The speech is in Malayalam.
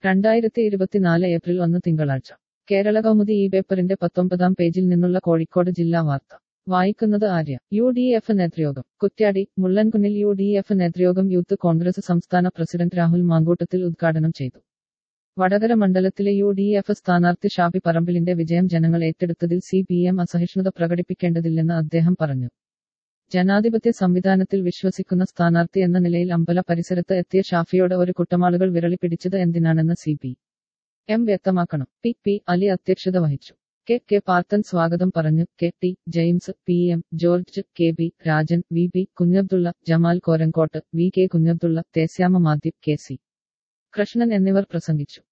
2024 ഏപ്രിൽ 1 തിങ്കളാഴ്ച കേരള കൗമുദി ഈ പേപ്പറിന്റെ 19-ാം പേജിൽ നിന്നുള്ള കോഴിക്കോട് ജില്ലാ വാർത്ത വായിക്കുന്നത് ആര്യ. UDF നേതൃയോഗം കുറ്റ്യാടി. മുള്ളൻകുന്നിൽ UDF നേതൃയോഗം യൂത്ത് കോൺഗ്രസ് സംസ്ഥാന പ്രസിഡന്റ് രാഹുൽ മാങ്കൂട്ടത്തിൽ ഉദ്ഘാടനം ചെയ്തു. വടകര മണ്ഡലത്തിലെ UDF സ്ഥാനാർത്ഥി ഷാഫി പറമ്പിലിന്റെ വിജയം ജനങ്ങൾ ഏറ്റെടുത്തതിൽ CPM അസഹിഷ്ണുത പ്രകടിപ്പിക്കേണ്ടതില്ലെന്ന് അദ്ദേഹം പറഞ്ഞു. ജനാധിപത്യ സംവിധാനത്തിൽ വിശ്വസിക്കുന്ന സ്ഥാനാർത്ഥി എന്ന നിലയിൽ അമ്പല പരിസരത്ത് എത്തിയ ഷാഫിയോട് ഒരു കുട്ടമാളുകൾ വിരളി പിടിച്ചത് എന്തിനാണെന്ന് CPM വ്യക്തമാക്കണം. P. അലി അധ്യക്ഷത വഹിച്ചു. K. പാർത്തൻ സ്വാഗതം പറഞ്ഞു. K. James, PM George, KB Rajan, VP Kunhabdulla, Jamal Korankot, VK Kunhabdulla, Thesyamma മാദ്യബ്, KC കൃഷ്ണൻ എന്നിവർ പ്രസംഗിച്ചു.